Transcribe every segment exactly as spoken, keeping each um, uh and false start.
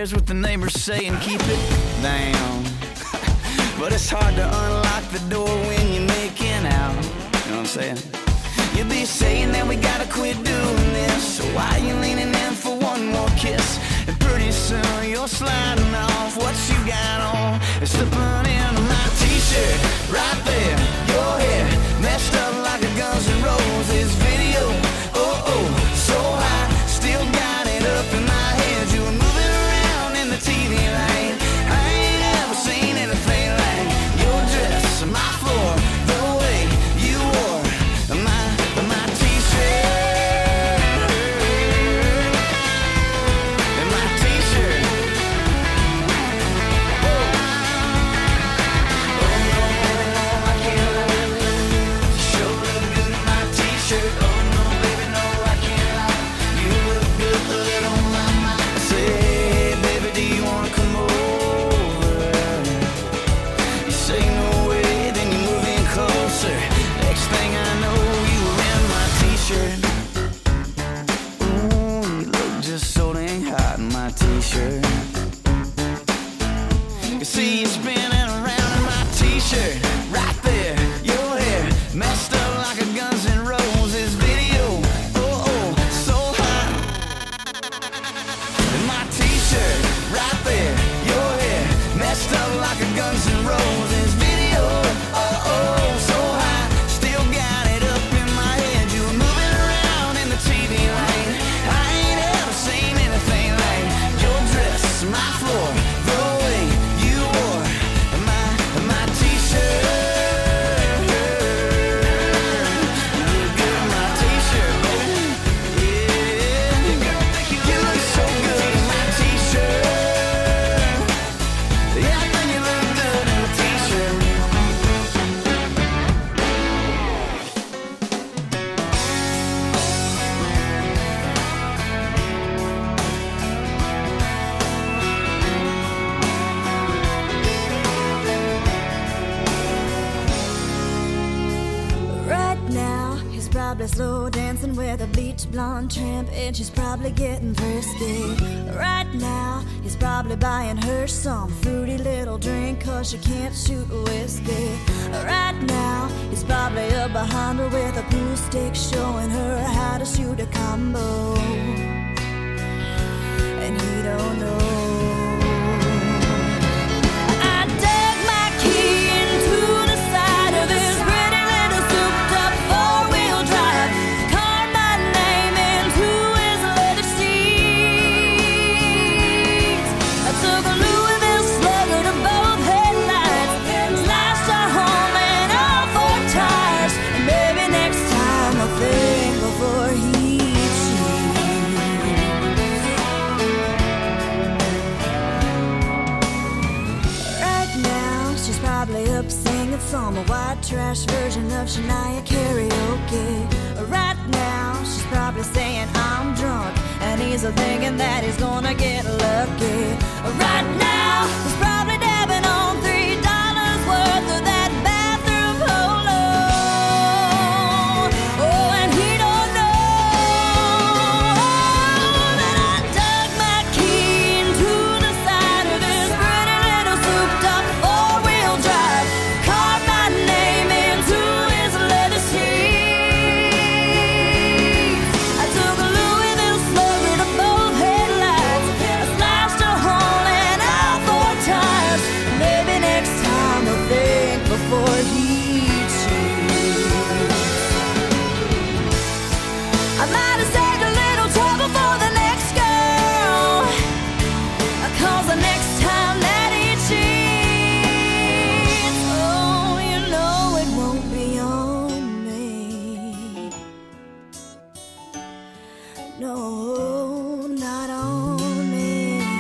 cares what the neighbors say and keep it down. But it's hard to unlock the door when you're making out. You know what I'm saying? You'll be saying that we gotta quit doing this, so why you leaning in for one more kiss? And pretty soon you're sliding off what you got on and slipping into my t-shirt. Right there, your hair messed up like a Guns N' Roses video. Oh, oh, so high, still got it up in my head. You were moving around in the T V light. I ain't ever seen anything like your dress, my floor, the way you wore my, my t-shirt, and my t-shirt. Oh, oh no, I can't lie. You sure look good in my t-shirt. Oh no, baby, no, I can't lie. You look good on my mind. I say, hey, baby, do you wanna come over? You say no way, then you move in closer. Next thing I know, you were in my t-shirt. Ooh, you look just so dang hot in my t-shirt. You see you spinning around in my t-shirt. Right there, your hair messed up like a Guns N' Roses video. Oh, oh, so hot in my t-shirt. Right there, your hair messed up like a Guns N' Roses video. Oh, oh, so high, still got it up in my head. You were moving around in the T V light. I ain't ever seen anything like your dress, my floor, the way you wore my, my t-shirt. You look good in my t-shirt, baby. Yeah, you look so good in my t-shirt. Yeah, I think you look good in my t-shirt. Right now, he's probably slow dancing with a bleach blonde tramp, and she's probably getting frisky. Right now, he's probably buying her some fruity little drink, cause she can't shoot whiskey. Right now, he's probably up behind her with a pool stick, showing her how to shoot a combo. And he don't know. I dug my key into the side of his pretty little souped-up four-wheel drive, carved my name into his leather seats. I took a Louisville Slugger to both headlights, slashed a home and all four tires. And maybe next time I'll think before he Right now, she's probably up singing some white trash version of Shania karaoke. Right now, she's probably saying I'm drunk, and he's thinking that he's gonna get lucky. Right now, he's probably dabbing on three dollars worth of that bathroom polo. Oh, and he don't know that I dug my key into the side of his pretty little souped-up four-wheel drive, carved my name into his leather seats. I took a Louisville Slugger to both headlights, I slashed a hole in all four tires. Maybe next time I'll think before he cheats. I might have saved a little trouble for the next girl, cause the next time that he cheats, oh, you know it won't be on me. No, not on me.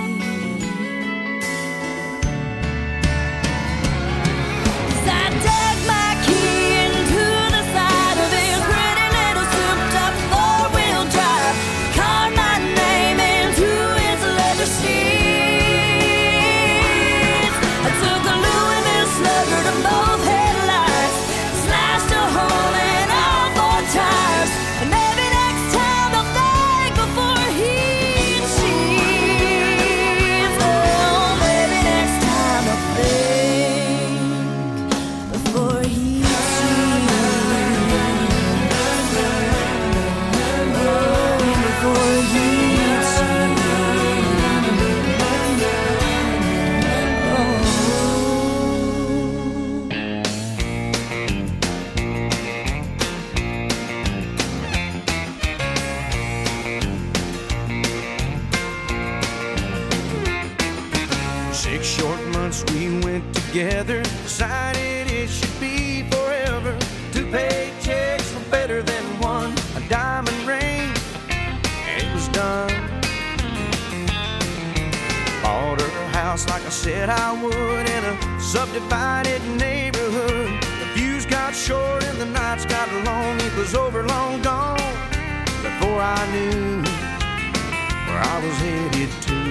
'Cause I dug my key into the side of his pretty little souped-up four-wheel drive, carved my name into his leather seats. I took a Louisville Slugger to both headlights, slashed a hole in all four tires. And maybe next time I'll think before together, decided it should be forever. Two paychecks were better than one. A diamond ring, and it was done. Bought her a house like I said I would in a subdivided neighborhood. The fuse got short and the nights got long. It was over, long gone, before I knew where I was headed to.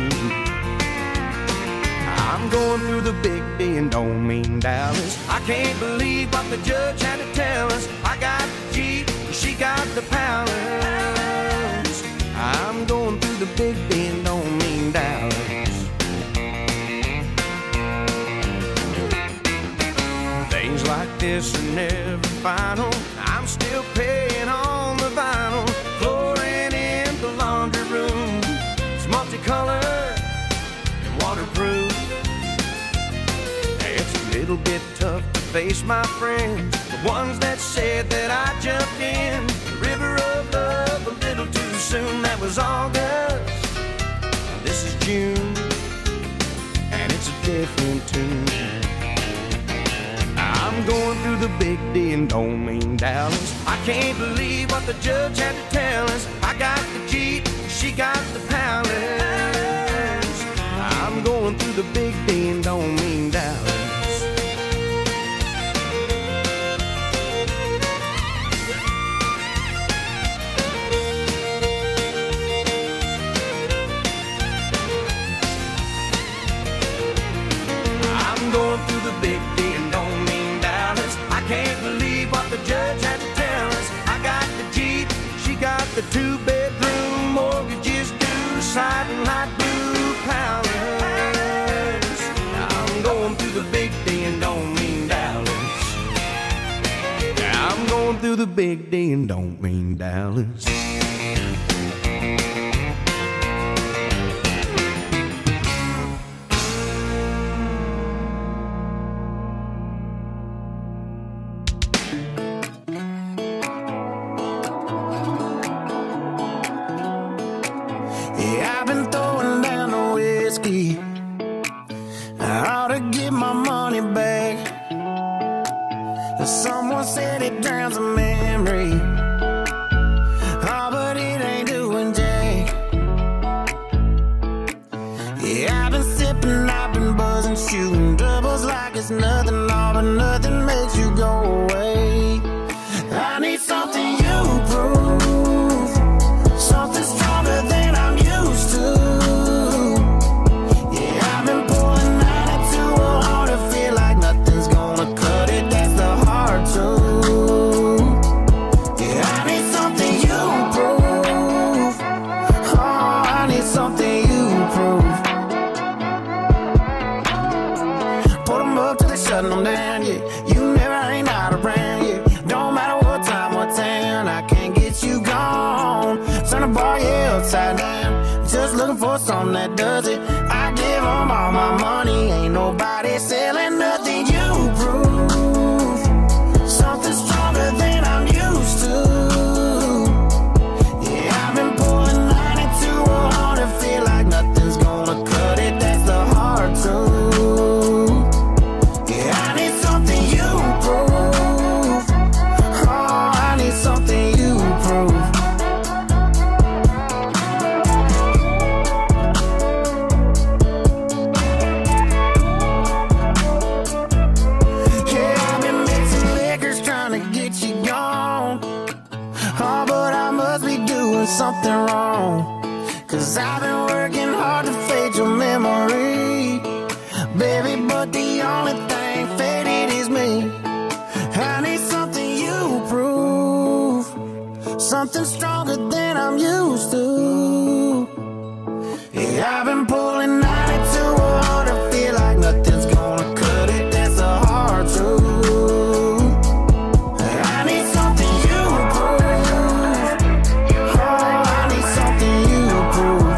I'm going through the big D and don't mean Dallas. I can't believe what the judge had to tell us. I got the Jeep, she got the palace. I'm going through the big D and don't mean Dallas. Things like this are never final. I'm still paying on the vinyl. Flooring in the laundry room, it's multicolored and waterproof. It's a little bit tough to face my friends, the ones that said that I jumped in the river of love a little too soon. That was August, this is June, and it's a different tune. I'm going through the big D and don't mean Dallas. I can't believe what the judge had to tell us. I got the Jeep, she got the palace. I'm going through the big D and don't mean Dallas. I'm going through the big D and don't mean Dallas. I can't believe what the judge had to tell us. I got the Jeep, she got the two-bedroom, mortgages due, sliding like blue palace. I'm going through the big D and don't mean Dallas. I'm going through the big D and don't mean Dallas. Yeah, I've been throwing down the whiskey. I ought to get my money back. Someone said it drowns a memory. Oh, but it ain't doing jack. Yeah, I've been sipping, I've been buzzing, shooting doubles like it's nothing. All but nothing makes you go away. I need something you prove, something stronger than I'm used to. Yeah, I've been pulling ninety-two hard to feel like nothing's gonna cut it. That's the hard truth. Yeah, I need something you prove. Oh, I need something you prove. Put them up till they shutting them down, yeah. You never ain't out around, yeah. Don't matter what time, what town, I can't get you gone. Turn the bar, yeah, upside down. Just looking for something that does it. I give them all my money. Ain't nobody selling nothing. You prove something stronger than I'm used to. Yeah, I've been pulling ninety-two hard to feel like nothing's gonna cut it. That's the hard truth. Yeah, I need something you prove. Oh, I need something you prove. Yeah, I've been mixing liquors trying to get you gone. Oh, but I must be doing something wrong. Cause I've been working hard to fade your memory, baby, but the only thing faded is me. I need something you prove, something stronger than I'm used to. Yeah, I've been pulling ninety-two hard to feel like nothing's gonna cut it. That's the hard truth. I need something you prove. Oh, I need something you prove.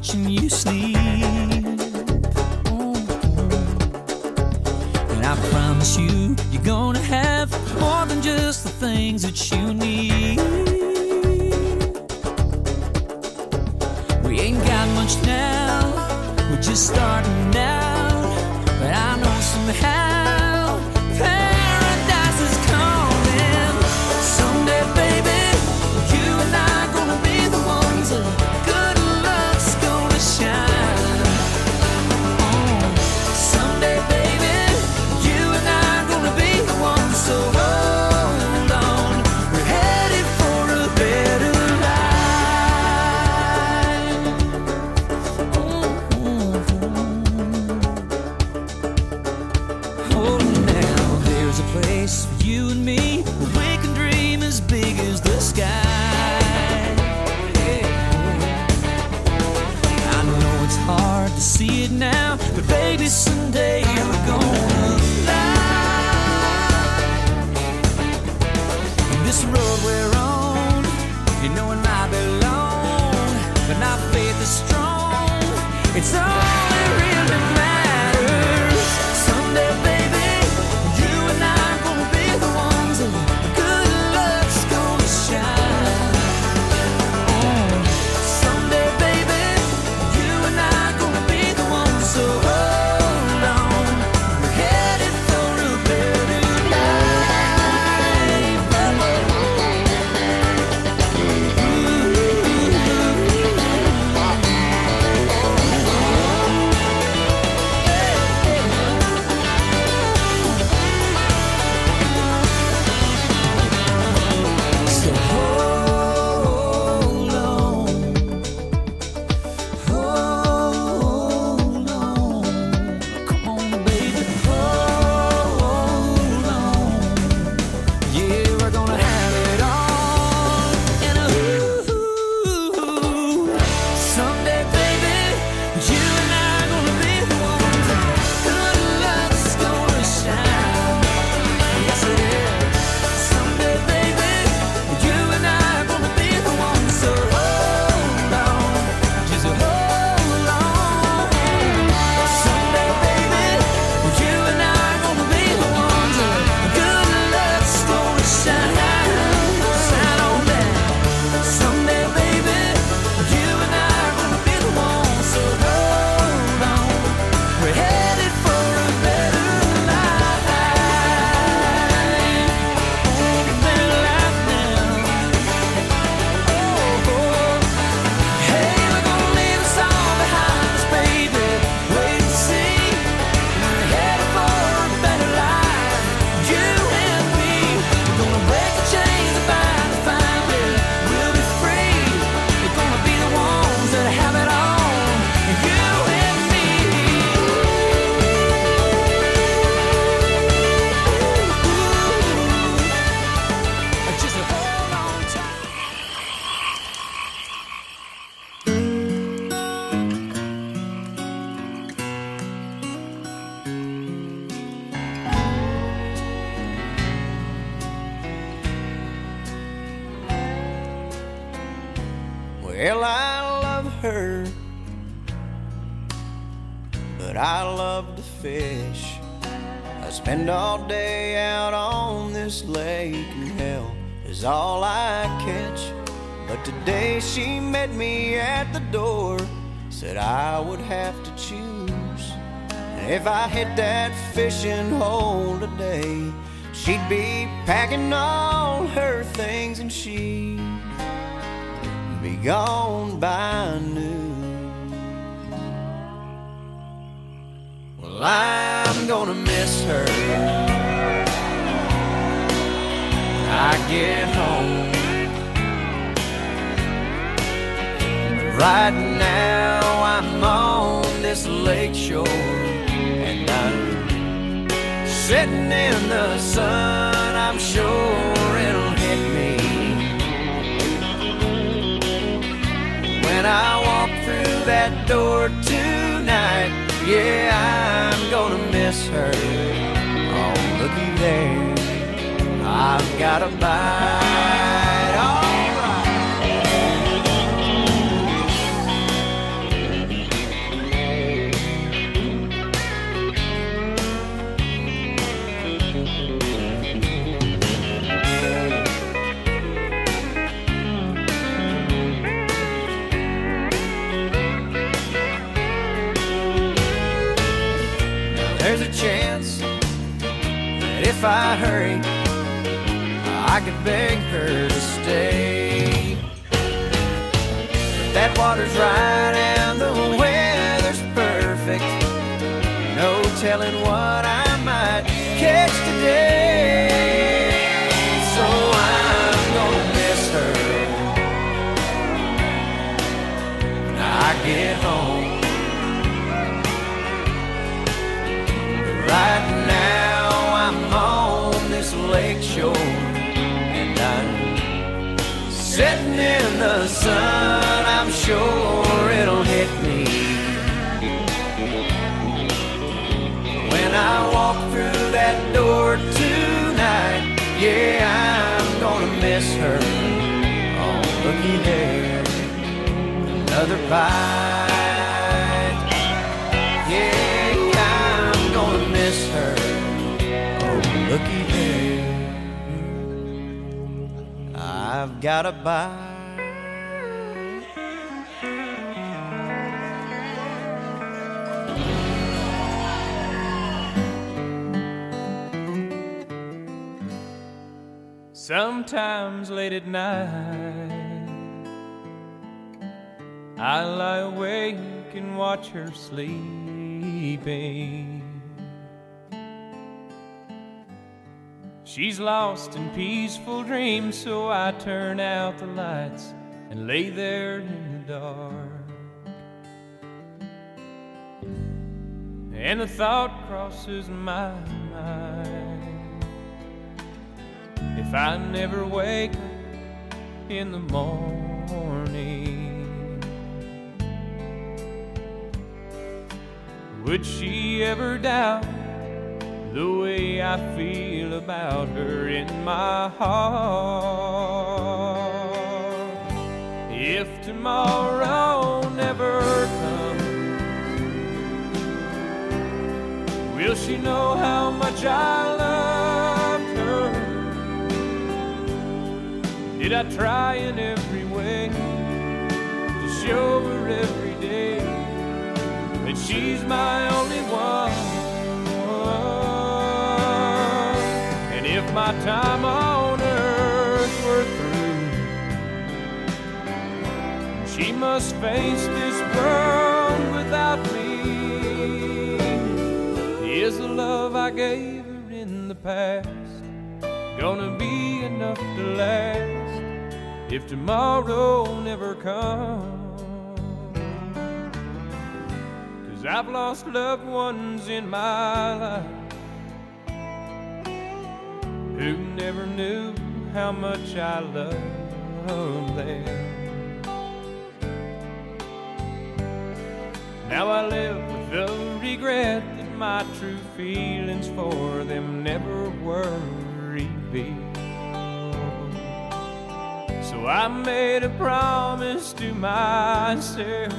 watching you sleep. And I promise you, you're gonna have more than just the things that you need. We ain't got much now, we're just starting out, but I know somehow paradise is coming. Someday, baby, you and I are gonna be the ones that good luck's gonna shine. Oh, someday, baby, you and I are gonna be the ones, so hold on, we're headed for a better life. Oh, oh, now there's a place for you and me where we can dream as big as the sky. Yeah. I know it's hard to see it now, but baby, someday we're gonna fly. This road we're on, you know it might be long, but our faith is strong. It's all that really matters. Someday, baby, you and I are gonna be the ones that good luck's gonna shine. Oh, someday, baby, you and I are gonna be the ones, so hold on, we're headed for a better So hold on, hold on, come on, baby, hold on. Yeah, we're gonna have it all in a ooh. Someday, baby, you and I are gonna be the ones that good luck's gonna shine. Yes, it is. Someday, baby, you and I are gonna be the ones, so hold on, just hold on. Someday, baby, you and I are gonna be the ones that good luck's gonna shine. Shine on down. Someday, baby, you and I are gonna be the ones, so hold on, we're headed for a better life. Oh, a better life now. Oh, oh. Hey, we're gonna leave us all behind us, baby. Wait and see. We're headed for a better life. You and me. We're gonna break the chains that bind us finally. We'll be free. We're gonna be the ones that have it all. You and me. Ooh, just hold on tight. Well, I love her, but I love to fish. I spend all day out on this lake, and hell is all I catch. But today she met me at the door, said I would have to choose. And if I hit that fishing hole today, she'd be packing all her things and she'd be gone by noon. Well, I'm gonna miss her when I get home. But right now I'm on this lake shore, and I'm sitting in the sun. I'm sure it'll hit me when I walk through that door tonight. Yeah, I'm gonna miss her. Oh, looky there, I've got a bite. All right. if I hurry, I could beg her to stay. But that water's right and the weather's perfect. No telling what I might catch today. So I'm gonna miss her when I get home. Right now I'm on this lake shore, and I'm sitting in the sun. I'm sure it'll hit me when I walk through that door tonight. Yeah, I'm gonna miss her. Oh, looky there, another bite. Yeah, I'm gonna miss her. Oh, looky there, I've got a bite. Sometimes late at night, I lie awake and watch her sleeping. She's lost in peaceful dreams, so I turn out the lights and lay there in the dark. And the thought crosses my mind, if I never wake up in the morning, would she ever doubt the way I feel about her in my heart? If tomorrow never comes, will she know how much I loved her? Did I try in every way to show her every day that she's my only one? And if my time on earth were through, she must face this world without me, is the love I gave her in the past gonna be enough to last if tomorrow never comes? 'Cause I've lost loved ones in my life who never knew how much I loved them. Now I live with the regret that my true feelings for them never were revealed. So I made a promise to myself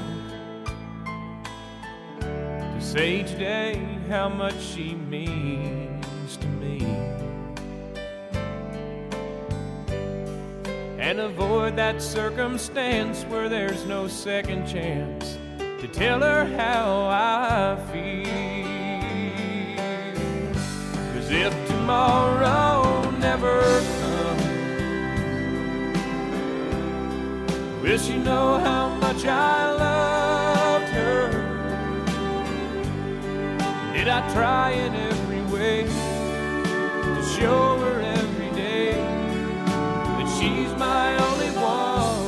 to say each day how much she means to me, and avoid that circumstance where there's no second chance to tell her how I feel. 'Cause if tomorrow never comes, will she know how much I loved her? Did I try in every way to show her every day that she's my only one?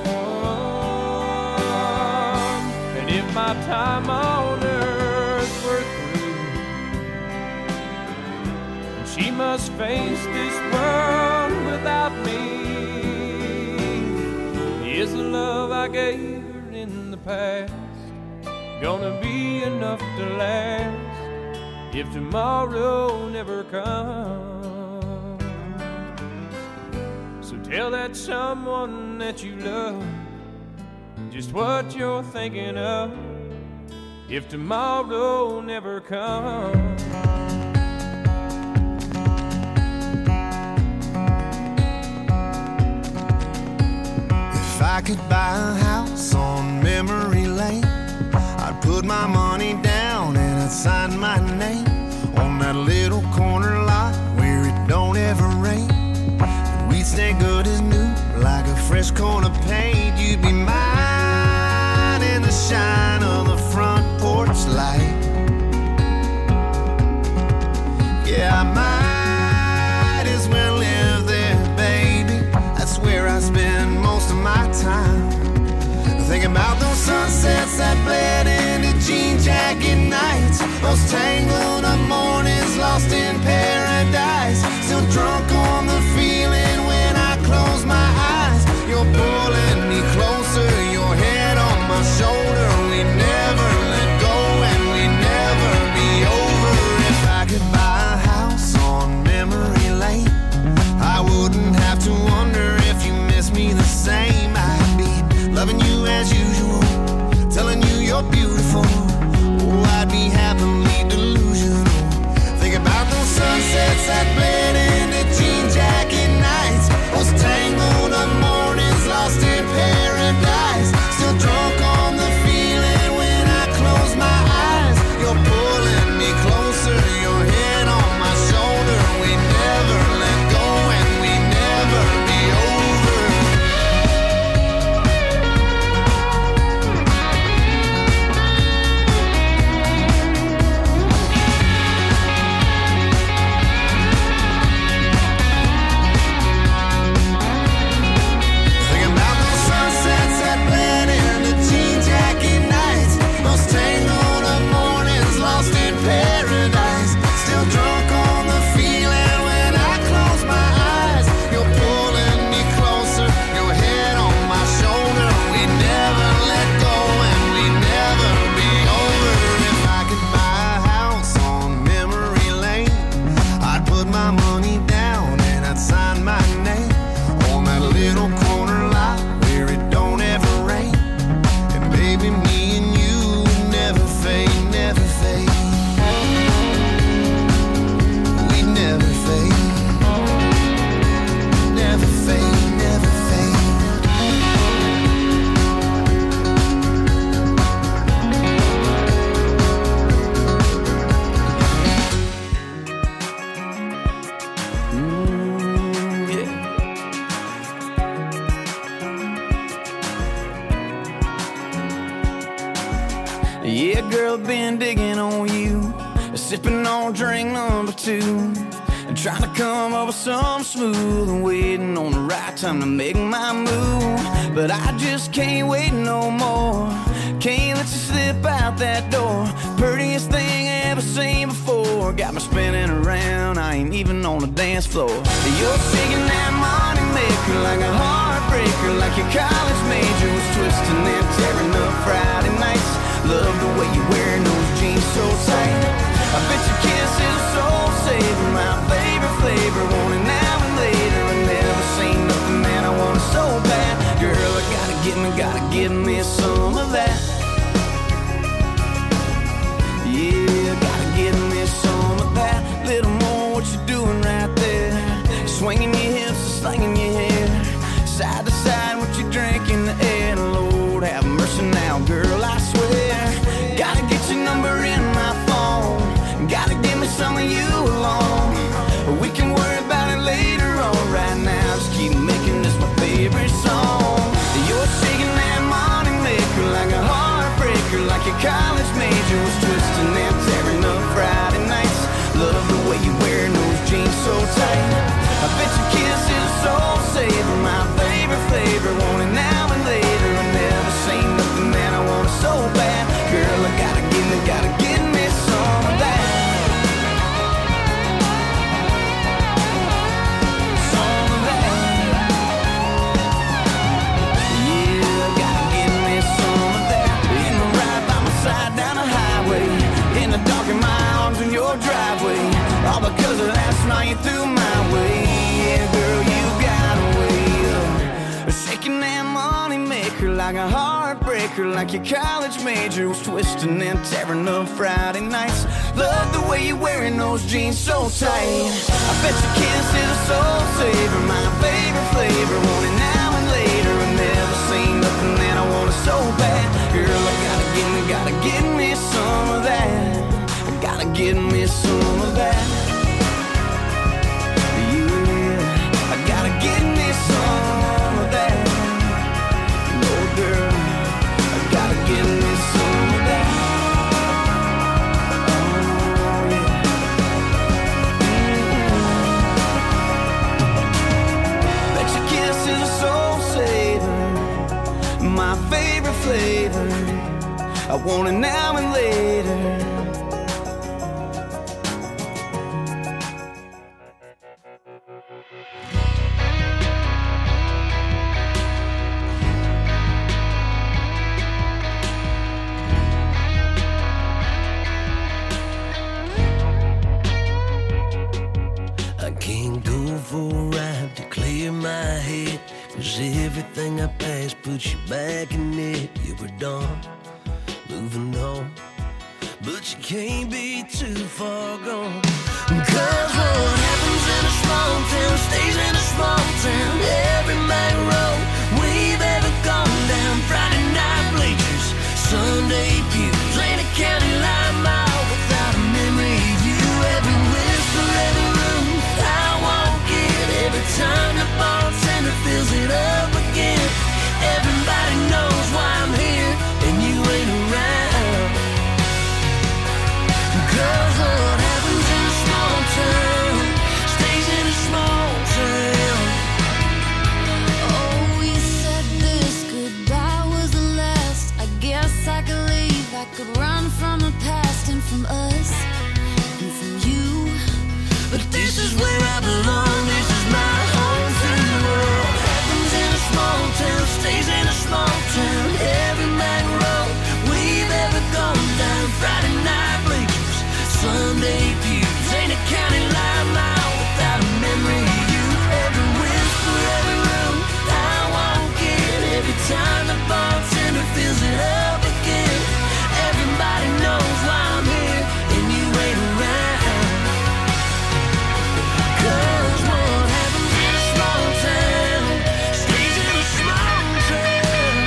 And if my time on earth were through, she must face this world without me, is the love I gave her in the past gonna be enough to last if tomorrow never comes? So tell that someone that you love just what you're thinking of if tomorrow never comes. If I could buy a house on memory lane, I'd put my money down and I'd sign my name on that little corner lot where fresh corner paint, you'd be mine in the shine of the front porch light. Yeah, I might as well live there, baby. That's where I spend most of my time. Thinking about those sunsets that bled into jean jacket nights, those tangled up mornings lost in paradise. Still drunk on the feeling when I close my eyes. You're pulling me closer, your head on my shoulder. We never let go and we never be over. If I could buy a house on memory lane, I wouldn't have to wonder if you miss me the same. I'd be loving you as usual, telling you you're beautiful. Oh, I'd be happily delusional. Think about those sunsets that bled into jean jacket nights, those tangled up mornings lost in paradise. Still drunk on the feeling when I close my eyes. You're pulling me closer, your head on my shoulder. We never let go and we never be over. Thinking about those sunsets that bled into jean jacket nights, those tangled up mornings lost in paradise. Still drunk on the feeling when I close my eyes. You're pulling me closer, your head on my shoulder. We never let go and we never be over. If I could buy a house on memory lane, I'd put my money down and I'd sign my name on that little corner lot where it don't ever rain. And baby, me and you would never fade, never fade. We'd never fade, never fade, never fade. Mm, yeah. Yeah, girl, been digging on you, sipping on drink number two, and trying to come up with some smooth and waiting on the right time to make my move. But I just can't wait no more. Can't let you slip out that door. Prettiest thing I ever seen before. Got me spinning around, I ain't even on the dance floor. You're shaking that money maker like a heartbreaker, like your college major was twisting and tearing up Friday nights. Love the way you wearing those jeans so tight. I bet your kiss is a soul saver, my favorite flavor. Want it now and later. I never seen nothing that I want so bad. Girl, I gotta get me, gotta give me some of that. Yeah, gotta give me some of that. Little more what you doing right there. Swinging your hips, slinging your hair. Side to side, what you drink in the air. Lord have mercy now, girl, I swear. Gotta get your number in my phone. Gotta give me some of you alone. We can worry about it later on. Right now, just keep making this my favorite song. You're shaking that money maker like a heartbreaker, like your college major was twisting and tearing up Friday nights. Love the way you wearing those jeans so tight. I bet your kiss is a soul saver, my favorite flavor. Want it now and later. I never seen nothing that I want so bad. Girl, I gotta give me, gotta give me some of that. Some of that. Yeah, gotta give me some of that. In the ride by my side down the highway, in the dark in my arms in your driveway. All because of last night you threw my way. Yeah, girl, you got a way of shaking that money maker like a heartbreaker, like your college major was twisting and tearing up Friday nights. Love the way you're wearing those jeans so tight. I bet your kiss is a soul saver, my favorite flavor. Want it now and later. I've never seen nothing that I want so bad. Girl, I gotta give me, gotta give me some of that. I gotta give me some of that. Yeah, I gotta give me some of that. favor. I want it now and later. Everything I passed puts you back in it. You were done, moving on, but you can't be too far gone. Cause what happens in a small town stays in a small town. Every back road we've ever gone down. Friday night bleachers, Sunday pews, ain't a county line mile without a memory of you. Every whisper, every room I walk in, every time the bartender fills it up again. Everybody knows why I'm here and you ain't around. Cause what happens in a small town stays in a small town. Oh, you said this goodbye was the last. I guess I could leave, I could run from the past and from us and from you. But this is where I belong, this is my home free world. Happens in a small town, stays in a small town. Every back road we've ever gone down. Friday night bleachers, Sunday pews, ain't a county line mile without a memory of you. Every whisper, every room I walk in, every time the bartender fills it up again. Everybody knows why I'm here and you ain't around. Cause what happens in a small town stays in a small town.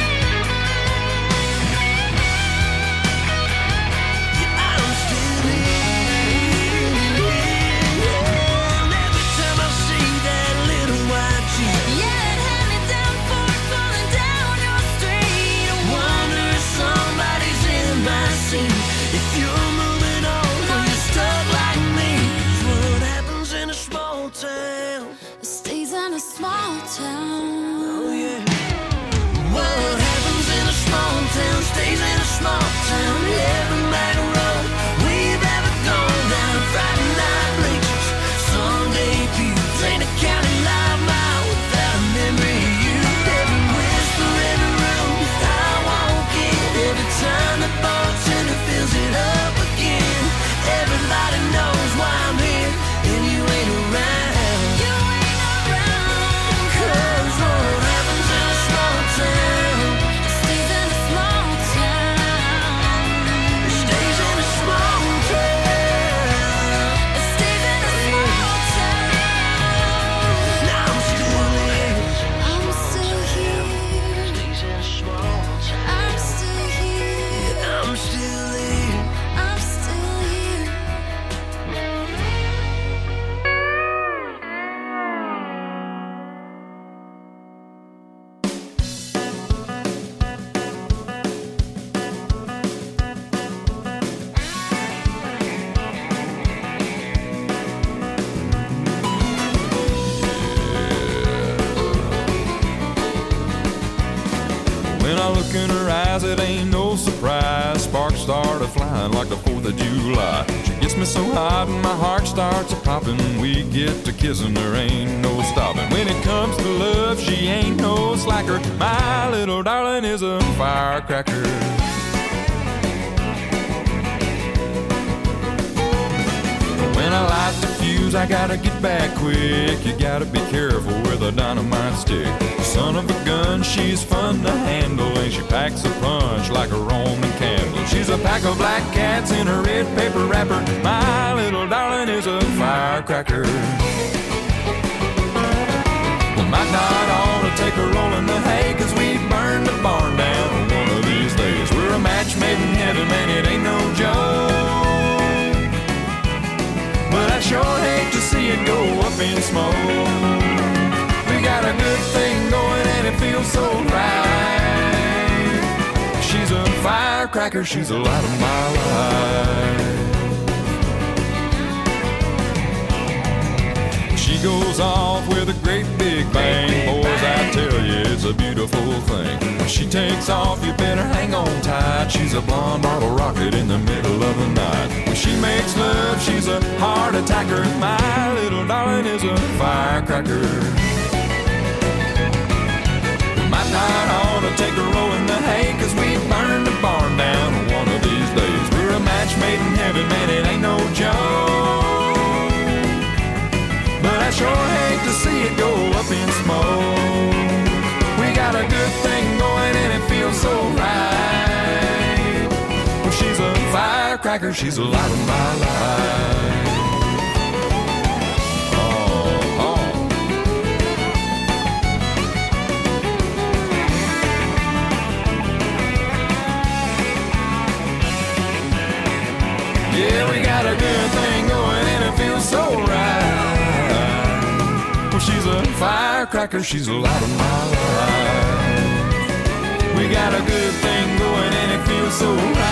Yeah, I'm still here. And every time I see that little white Jeep, Yeah, it had me down for it falling down your street. I wonder if somebody's in my seat. If you're moving on or you're stuck like me. 'Cause what happens in a small town? It stays in a small town. Oh yeah. What happens in a small town stays in a small town. Every back road we've ever gone down. Friday night bleachers, Sunday pews, ain't a county line mile without a memory of you. Every whisper, every room I walk in, every time the bartender fills it up again. Everybody knows why I'm here and you ain't around. You ain't around. Cause what happens in a small town It stays in a small town. stays in a small town. It stays in a small town. Now I'm still here. I'm still here. Stays in a small town. I'm still here. I'm still here. I'm still here. When I look in her eyes, it ain't no surprise. Sparks start a-flying like the fourth of July. She gets me so hot and my heart starts a-popping. We get to kissing, there ain't no stopping. When it comes to love, she ain't no slacker. My little darling is a firecracker. When I light the fuse, I gotta get back quick. You gotta be careful with a dynamite stick. Son of a gun, she's fun to handle, and she packs a punch like a Roman candle. She's a pack of black cats in a red paper wrapper. My little darling is a firecracker. We might not ought to take a roll in the hay, 'cause we burn the barn down one of these days. We're a match made in heaven, man, it ain't no joke. But I sure hate to see it go up in smoke. We got a good thing going and it feels so right. She's a firecracker, she's the light of my life. She goes off with a great big bang. Boys, I tell you, it's a beautiful thing. When she takes off, you better hang on right, she's a blonde bottle rocket in the middle of the night. When she makes love, she's a heart attacker. My little darling is a firecracker. We might not ought to take a row in the hay, cause we burn the barn down one of these days. We're a match made in heaven, man, it ain't no joke. But I sure hate to see it go up in smoke. We got a good thing going and it feels so right. Well, she's a firecracker, she's the light of my life. Oh, oh. Yeah, we got a good thing going and it feels so right. Well, she's a firecracker, she's the light of my life. We got a good thing going and it feels so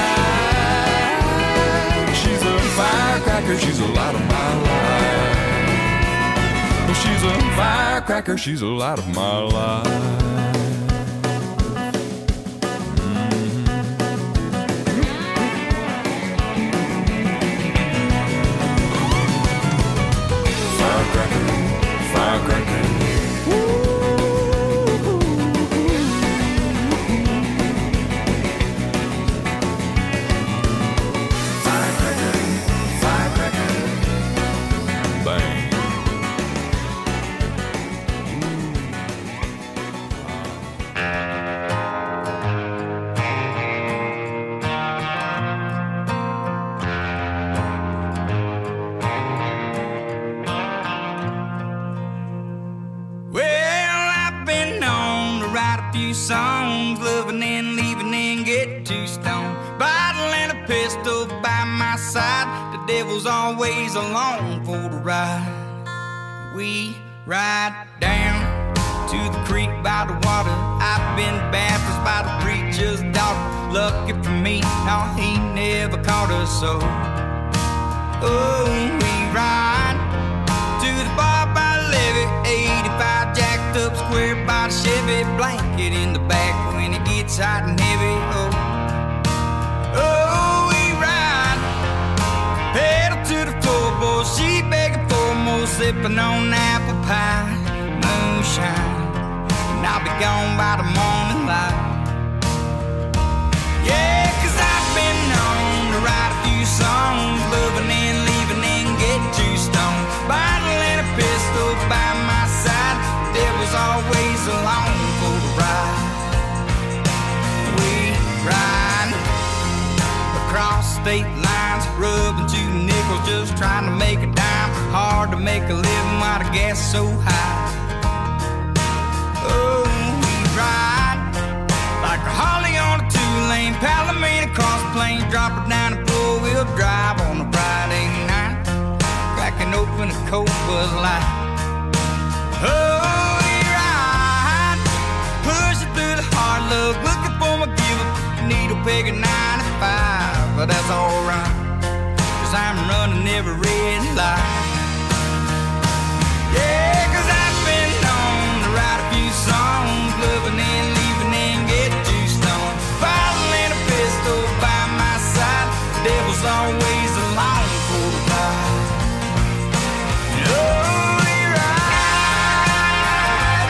right. She's a firecracker, she's the light of my life. Well, she's a firecracker, she's the light of my life. Firecracker. Songs, loving and leaving and get too stoned. Bottle and a pistol by my side. The devil's always along for the ride. We ride down to the creek by the water. I've been baptized by the preacher's daughter. Lucky for me, no, he never caught us so. Oh, we ride to the bar by the levee, eighty-five jacked up square by the Chevy, blanket in the back when it gets hot and heavy. Oh, oh, we ride, pedal to the floorboard, she begging for more, sipping on apple pie, moonshine, and I'll be gone by the morning light. Yeah, cause I've been known to write a few songs, loving and leaving and get too stoned. Bottle and a pistol by my side, the devil's always along for the ride. We ride across state lines, rubbing two nickels, just trying to make a dime. Hard to make a living while the gas is so high. Oh, we ride like a Harley on a two-lane Palomino across the plains, drop it down and four-wheel drive on a Friday night, cracking open a cold Bud Light. Oh, we ride, pushing through the hard luck, looking for my giver, needle peg at ninety-five, but that's alright, cause I'm running every red light. Yeah, cause I've been known to write a few songs, loving and leaving and get too stoned. Bottle and a pistol by my side, the devil's always along for the ride. Oh, we ride.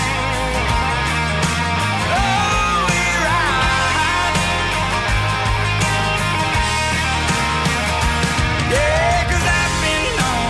Oh, we ride. Yeah, cause I've been known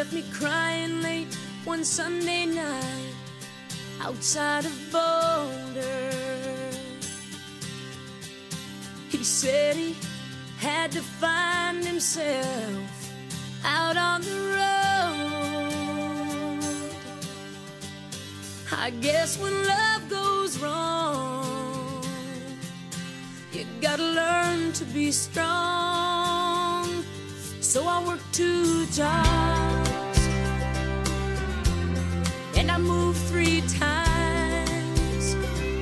left me crying late one Sunday night outside of Boulder. He said he had to find himself out on the road. I guess when love goes wrong, you gotta learn to be strong. So I worked two jobs and I moved three times.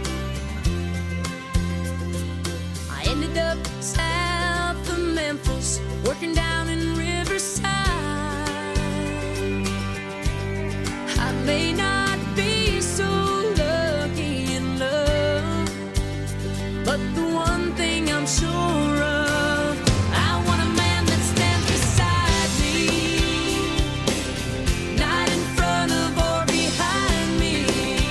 I ended up south of Memphis, working down in Riverside. I may not be so lucky in love, but the one thing I'm sure of, I want a man that stands beside me, not in front of or behind me.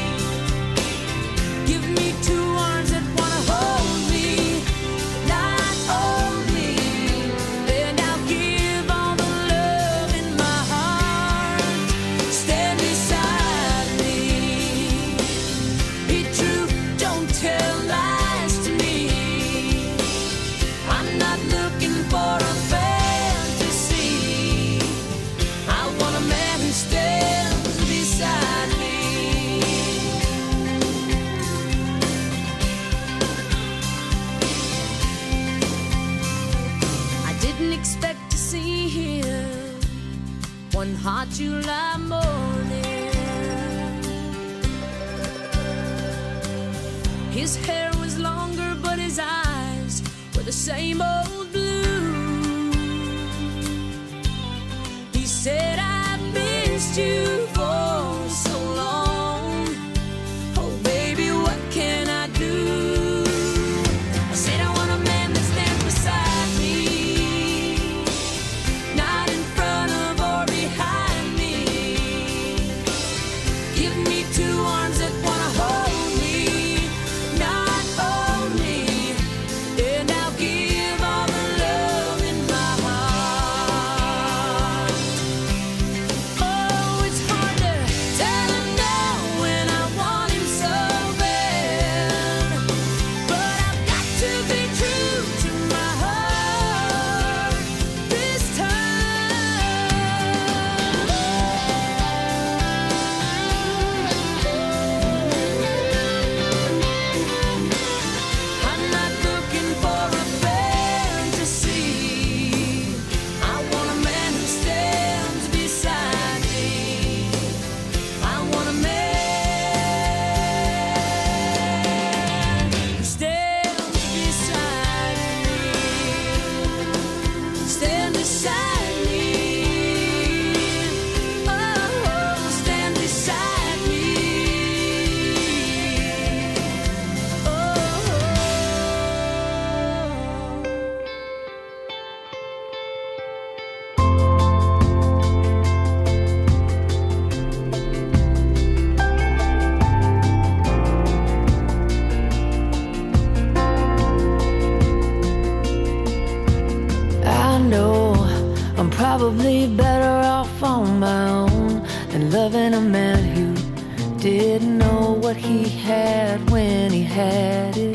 Give me two arms that wanna hold me, not hold me, and I'll give all the love in my heart. Stand beside me. Be true, don't tell lies to me. I'm not looking for a fantasy. I want a man who stands beside me. I didn't expect to see him one hot July morning. His hair was longer, but his eyes were the same old blue. He said, I missed you for so long. Oh, baby, what can I do? I said, I want a man that stands beside me, not in front of or behind me. Give me two arms that wanna hold me, not hold me, and I'll give all the love in my heart. Oh, it's hard to tell him no when I want him so bad, but I've got to be true to my heart this time. I'm not looking for a fantasy. I want a man who stands beside me. I want a man who stands beside me. Stand beside me. Oh, stand beside me. Oh. I know I'm probably better off on my own than loving a man who didn't know what he had when he had it.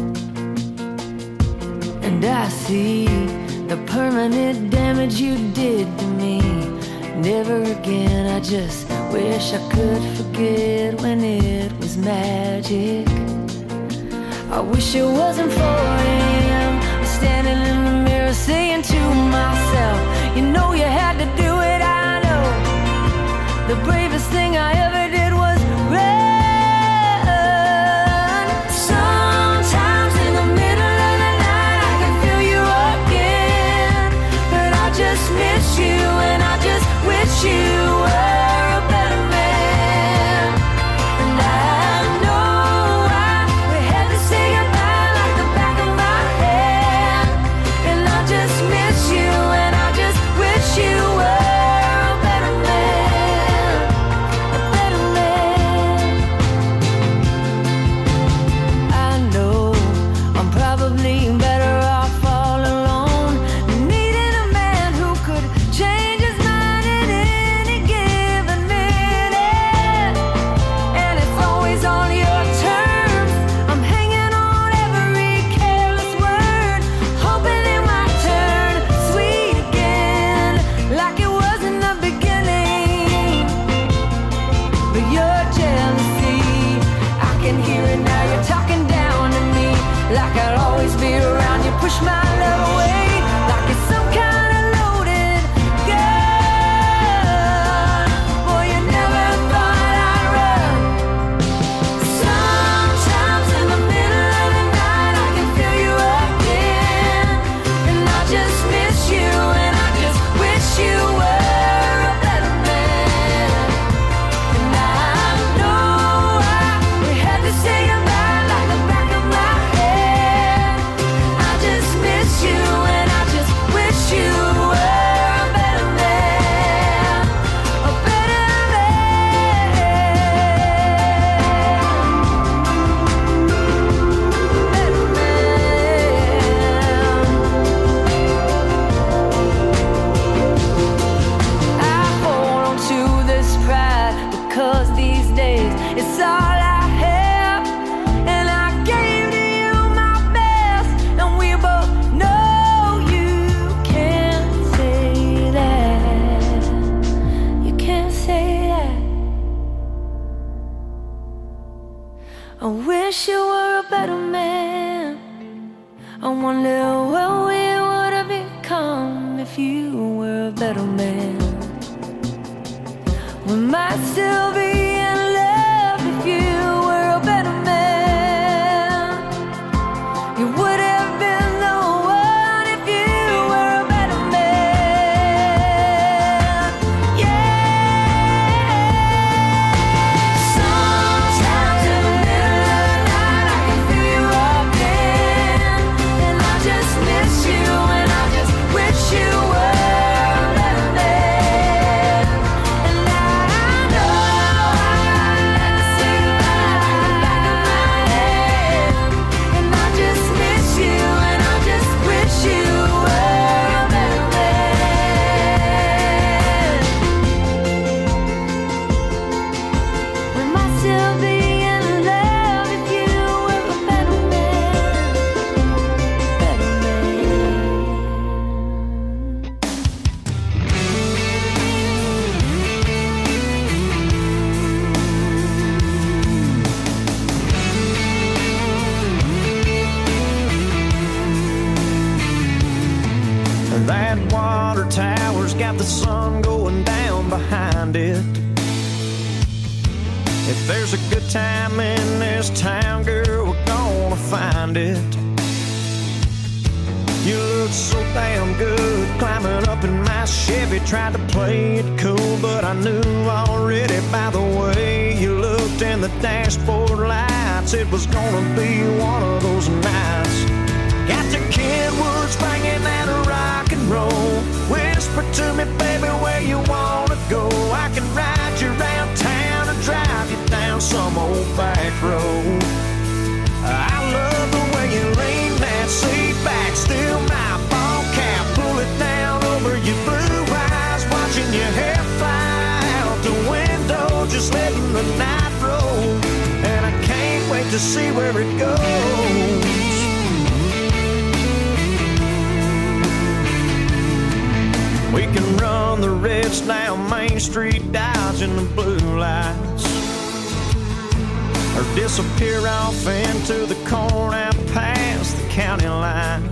And I see the permanent damage you did to me. Never again, I just wish I could forget when it was magic. I wish it wasn't four a.m. standing in the mirror saying to myself, you know you had to do it, I know. The bravest thing I ever did was run. Sometimes in the middle of the night I can feel you again, but I just miss you and I just wish you were a better man. And I know I we had to say goodbye like the back of my hand, and I just miss you and I just wish you were a better man. I wish you were a better man. I wonder what we would have become if you were a better man. We might still be in love if you were a better man. You would have been the one if you were a better man. Yeah. Sometimes in the middle of the night I can feel you again, and I just miss you, and I just wish you were a better man. And now I know I gotta say goodbye in the back of my head, and I just miss you, and I just wish you were a better man. We might still be in love if you were a better man, better man. That water tower's got the sun going down behind it. If there's a good time in this town, girl, we're gonna find it. You look so damn good climbing up in my Chevy. Tried to play it cool, but I knew already by the way you looked in the dashboard lights it was gonna be one of those nights. Got the Kenwoods banging that rock and roll. Whisper to me, baby, where you wanna go. I can ride you around town and drive you down some old back road. I love the way you lean that seat back, still my ball cap, pull it down over your blue eyes, watching your hair fly out the window, just letting the night roll. And I can't wait to see where it goes. We can run the reds down Main Street, dodging the blue lights, or disappear off into the corn out past the county line.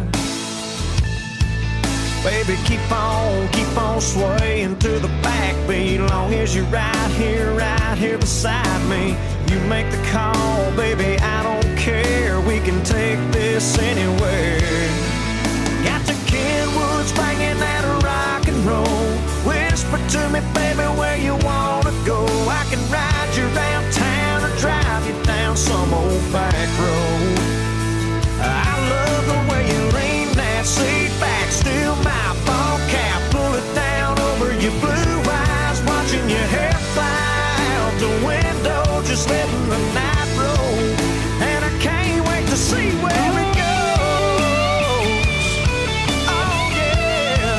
Baby, keep on, keep on swaying to the backbeat, long as you're right here, right here beside me. You make the call, baby, I don't care. We can take this anywhere. Got the Kenwoods banging that rock and roll. Whisper to me, baby, where you wanna go. I can ride you around town or drive you down some old back road. I love the way you lean that seat back, still my ball cap, pull it down over your blue eyes, watching your hair fly out the window, just letting the night roll. And I can't wait to see where it goes. Oh yeah.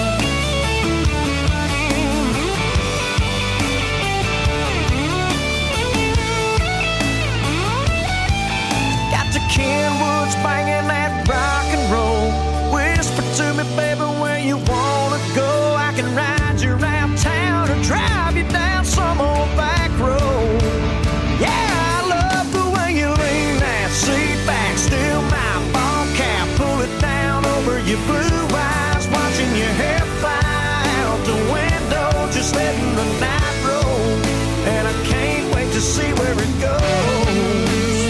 Got the Kenwoods banging that rock and roll. Whisper to me, baby, where you wanna go. I can ride you around town or drive you down some old back road. Yeah, I love the way you lean that seat back, still my ball cap, pull it down over your blue eyes, watching your hair fly out the window, just letting the night roll. And I can't wait to see where it goes.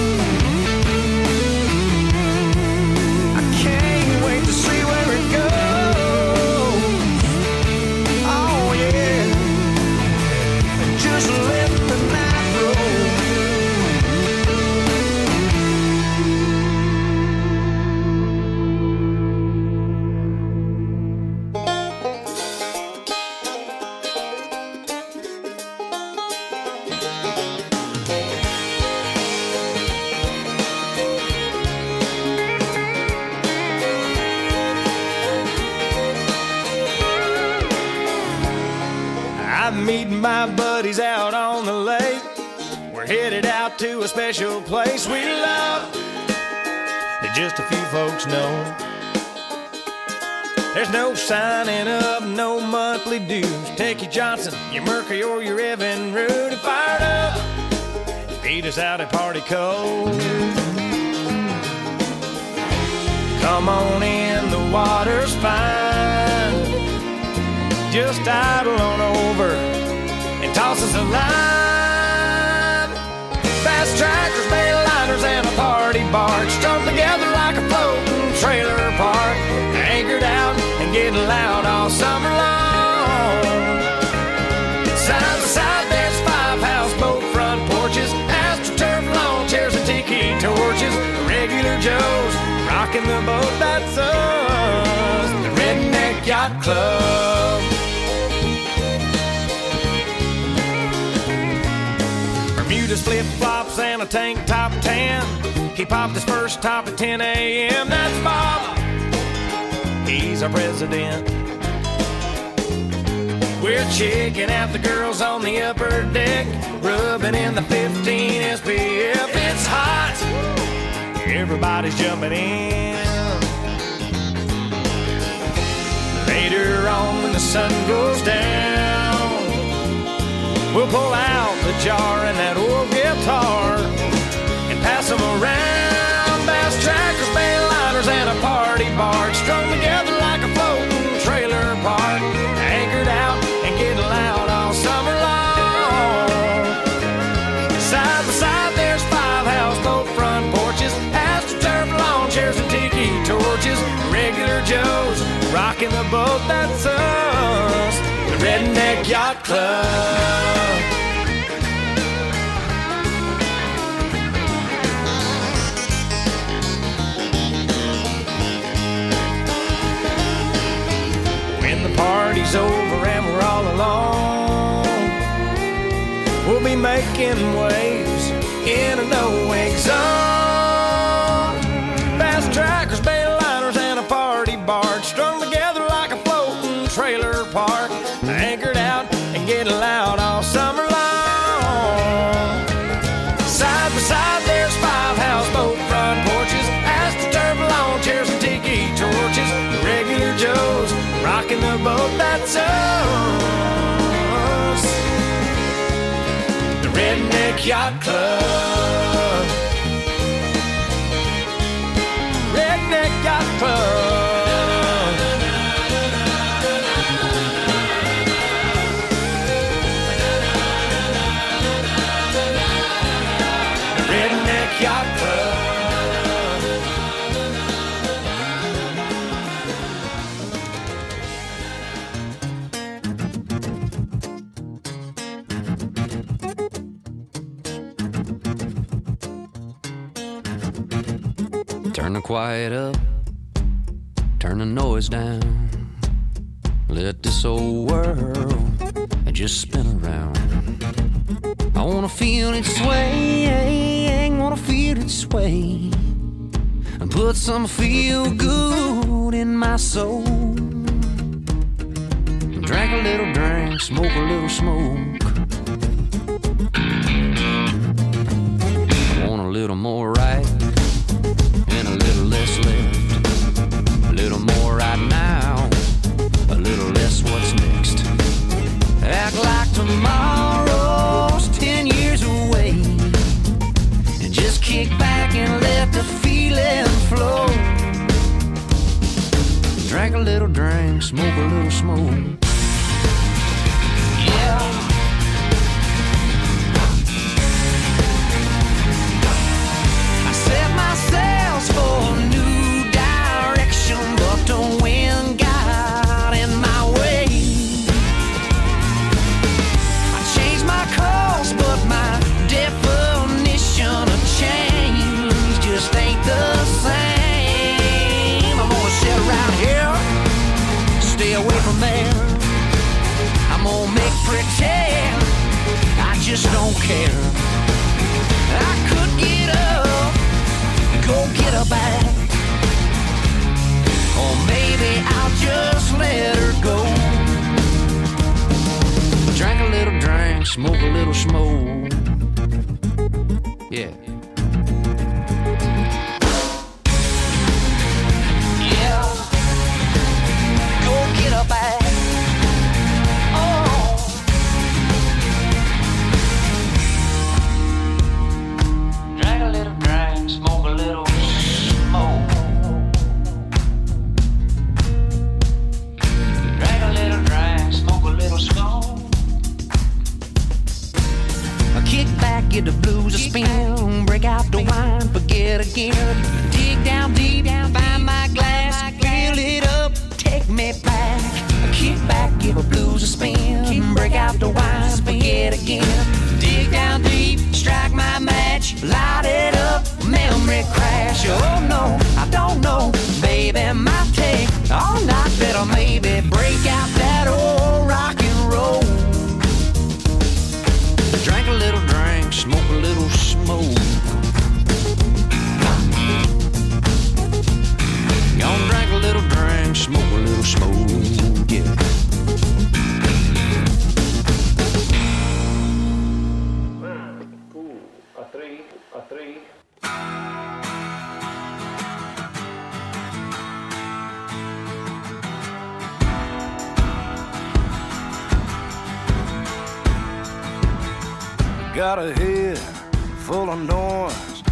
I can't wait to see where it goes. Oh yeah. Just let the night roll. I'm meeting my buddies out on the lake. We're headed out to a special place we love that just a few folks know. There's no signing up, no monthly dues. Take your Johnson, your Mercury, or your Evan Root and fired up. meet us out at Party Cove. Come on in, the water's fine. Just idle on over and toss us a line. Fast trackers, bail liners, and a party barge strung together like a floating trailer park. Anchored out and getting loud all summer long. Side by side, there's five houseboat front porches, astroturf lawn chairs and tiki torches. Regular Joes rocking the boat, that's us, the Redneck Yacht Club. Bermuda's flip-flops and a tank top tan. He popped his first top at ten a.m. That's Bob, he's our president. We're checking out the girls on the upper deck, rubbing in the fifteen S P F. It's hot, everybody's jumping in. Later on when the sun goes down, we'll pull out the jar and that old guitar and pass them around. Bass trackers, bail liners, and a party barge strung together like a floating trailer park. Anchored out and getting loud all summer long. Side by side, there's five houseboat front porches, astroturf lawn chairs and tiki torches. Regular Joes rocking the boat, that's us, the Redneck Yacht Club. When the party's over and we're all alone, we'll be making waves in a no-wake zone. Fast trackers, bail liners, and a party barge strung together like a floating trailer park. Anchored out and getting loud all summer long. Side by side, there's five houseboat front porches, astroturf lawn chairs and tiki torches. Regular Joes rocking the boat, that's us, the Redneck Yacht Club. Redneck Yacht Club. Redneck Yacht Club. Turn the quiet up, turn the noise down. Let this old world just spin around. I wanna feel it sway, wanna feel it sway, and put some feel good in my soul. Drink a little drink, smoke a little smoke. I want a little more right and a little less left. A little more right now, a little less what's next. Act like tomorrow's ten years away, and just kick back and let the feeling flow. Drink a little drink, smoke a little smoke. Yeah. I set my sails for a new direction, but the wind got in my way. I changed my course, but my definition of change just ain't the same. I'm gonna sit around here, stay away from there. I'm gonna make pretend I just don't care. I could get up, go get her back, or maybe I'll just let her go. Drink a little drink, smoke a little smoke. Yeah. Yeah. Go get her back. Kick back, get the blues a spin. Break out the wine, forget again. Dig down deep, find my glass, fill it up, take me back. Kick back, give the blues a spin. Break out the wine, forget again. Dig down deep, strike my match, light it up, memory crash. Oh no, I don't know, baby, might take all night, better maybe break out that old rock and roll. Drink a little drink, smoke a little smoke. Gonna drink a little drink, smoke a little smoke, yeah. A three, a three. Got a head full of noise,